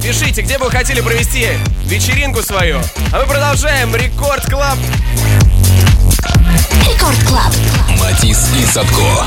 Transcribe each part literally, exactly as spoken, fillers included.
Пишите, где бы вы хотели провести вечеринку свою. А мы продолжаем. Рекорд Клаб. Рекорд Клаб. Матис и Садко.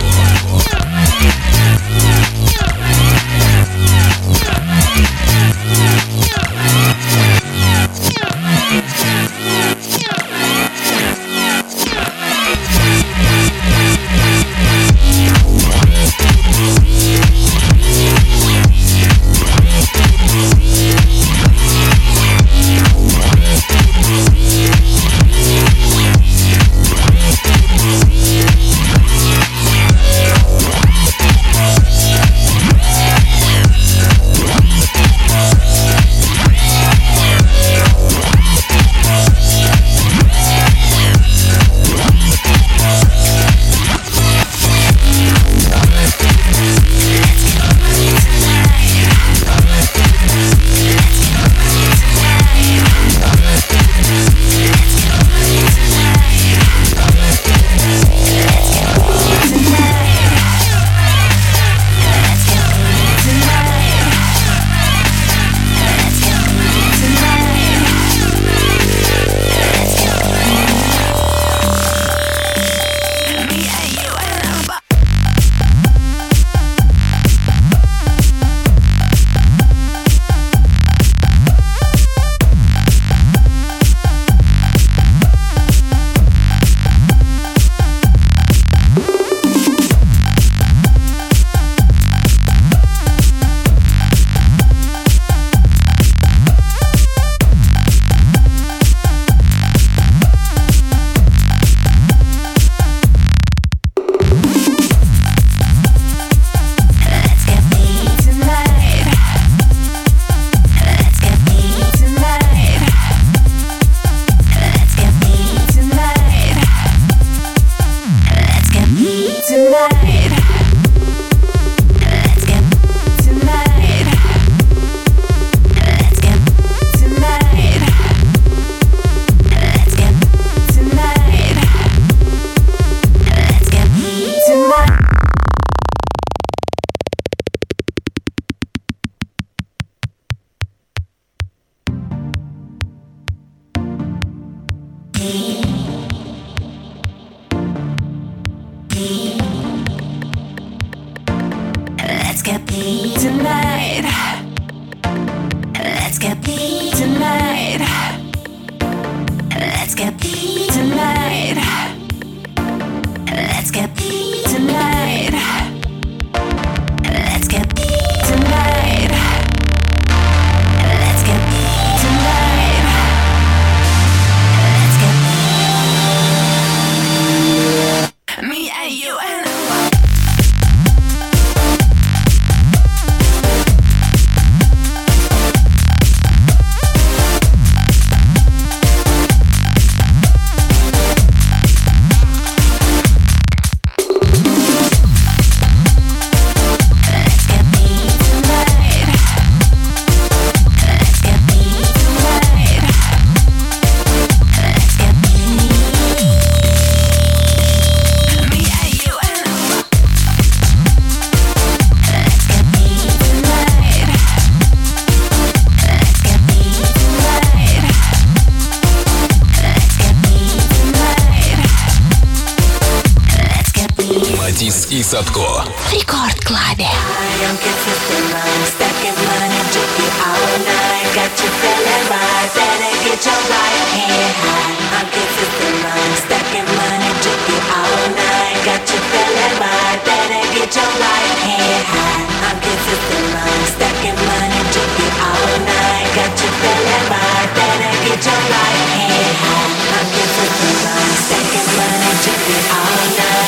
Матис и Садко. В Рекорд Клабе.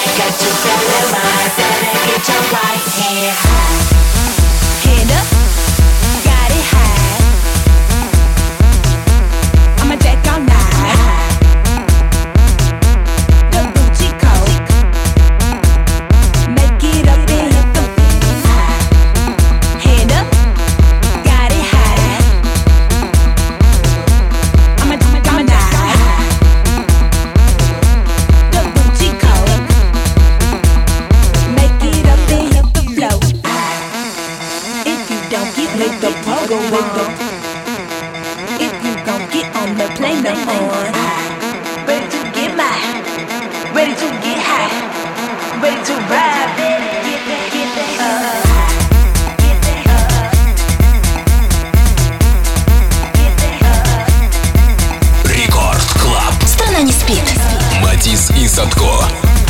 Hand up, the pogo on. If you gon' get on the plane, the on. Ready to get mine, ready to get high, ready to ride, baby, get that, get that, uh. Страна не спит. Матис и Садко.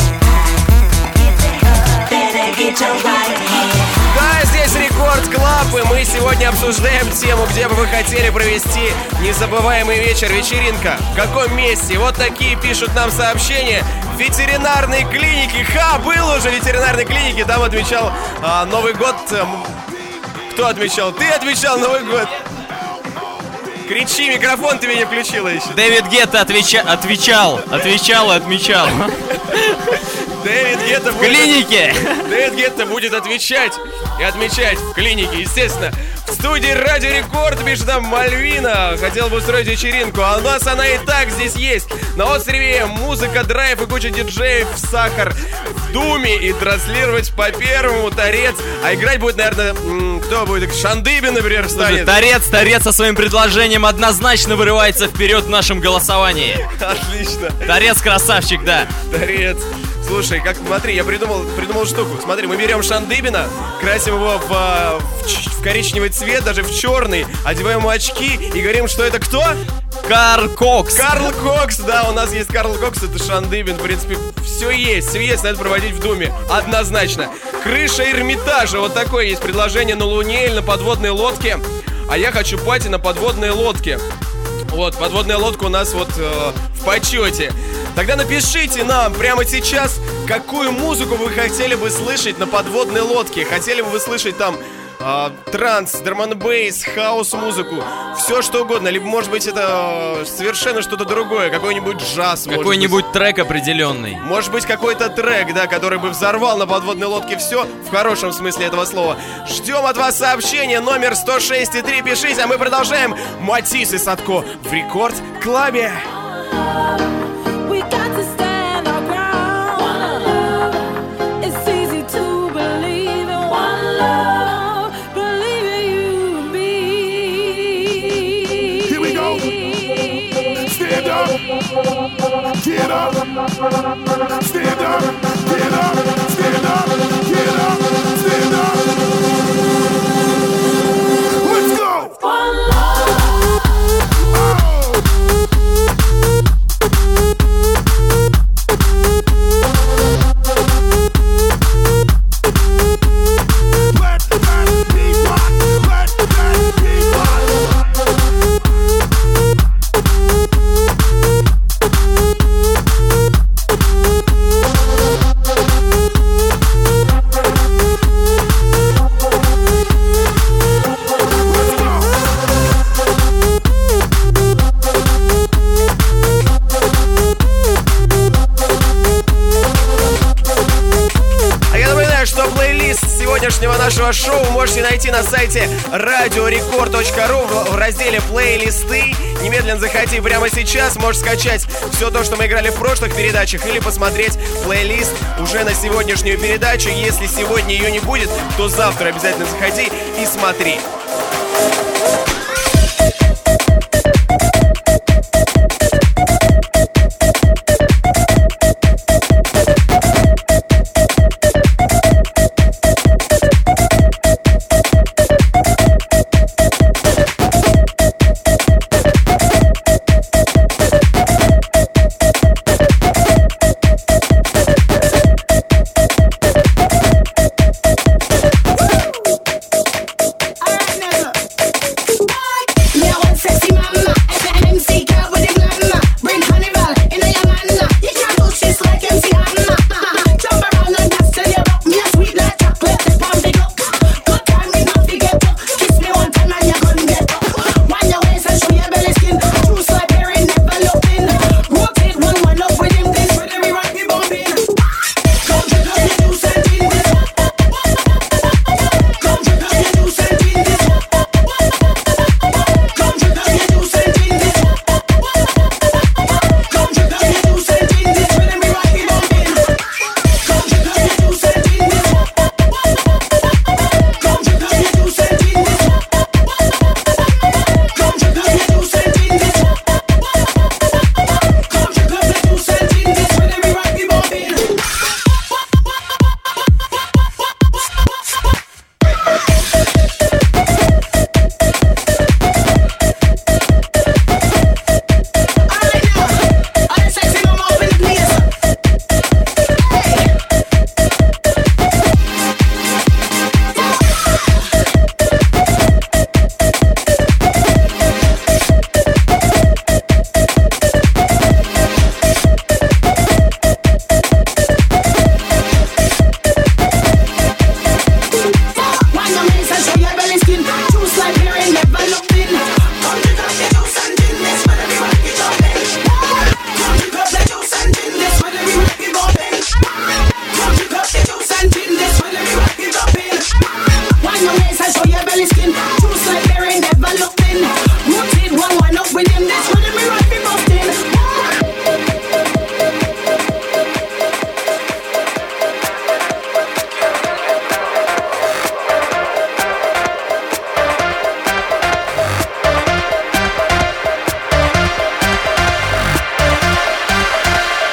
Да, здесь Рекорд Клаб, и мы сегодня обсуждаем тему, где бы вы хотели провести незабываемый вечер, вечеринка. В каком месте? Вот такие пишут нам сообщения. В ветеринарной клинике. Ха, был уже в ветеринарной клинике, там отмечал а, Новый год. Кто отмечал? Ты отмечал Новый год. Кричи, микрофон ты меня не включила еще. Дэвид Гетта отвеча... отвечал, отвечал и отмечал. Дэвид Гетта в клинике. Дэвид Гетта будет отвечать и отмечать в клинике, естественно. В студии Радио Рекорд пишет нам Мальвина. Хотел бы устроить вечеринку, а у нас она и так здесь есть. На острове музыка, драйв и куча диджеев, сахар в думе и транслировать по первому Торец. А играть будет, наверное, кто будет? Шандыбин, например, станет. Торец, Торец со своим предложением однозначно вырывается вперед в нашем голосовании. Отлично. Торец красавчик, да. Торец. Слушай, как, смотри, я придумал, придумал штуку. Смотри, мы берем Шандыбина, красим его в, в, в коричневый цвет, даже в черный, одеваем ему очки и говорим, что это кто? Карл Кокс. Карл Кокс, да, у нас есть Карл Кокс, это Шандыбин, в принципе, все есть, все есть, надо проводить в Думе, однозначно. Крыша Эрмитажа, вот такое есть предложение на Луне или на подводной лодке, а я хочу пати на подводной лодке. Вот, подводная лодка у нас вот э, в почете. Тогда напишите нам прямо сейчас, какую музыку вы хотели бы слышать на подводной лодке. Хотели бы вы слышать там э, транс, драм-н-бейс, хаус-музыку, все что угодно. Либо, может быть, это э, совершенно что-то другое, какой-нибудь джаз. Какой-нибудь трек определенный. Может быть, какой-то трек, да, который бы взорвал на подводной лодке все, в хорошем смысле этого слова. Ждем от вас сообщения, номер сто шесть и три, пишите, а мы продолжаем. Матис и Садко в Рекорд Клабе. Get up, stand up, get up, stand up, get up, stand up. Let's go. One love. Oh. Let that beat rock, let that beat rock. Сегодняшнего нашего шоу вы можете найти на сайте радио рекорд точка ру в разделе «Плейлисты». Немедленно заходи прямо сейчас, можешь скачать все то, что мы играли в прошлых передачах, или посмотреть плейлист уже на сегодняшнюю передачу. Если сегодня ее не будет, то завтра обязательно заходи и смотри.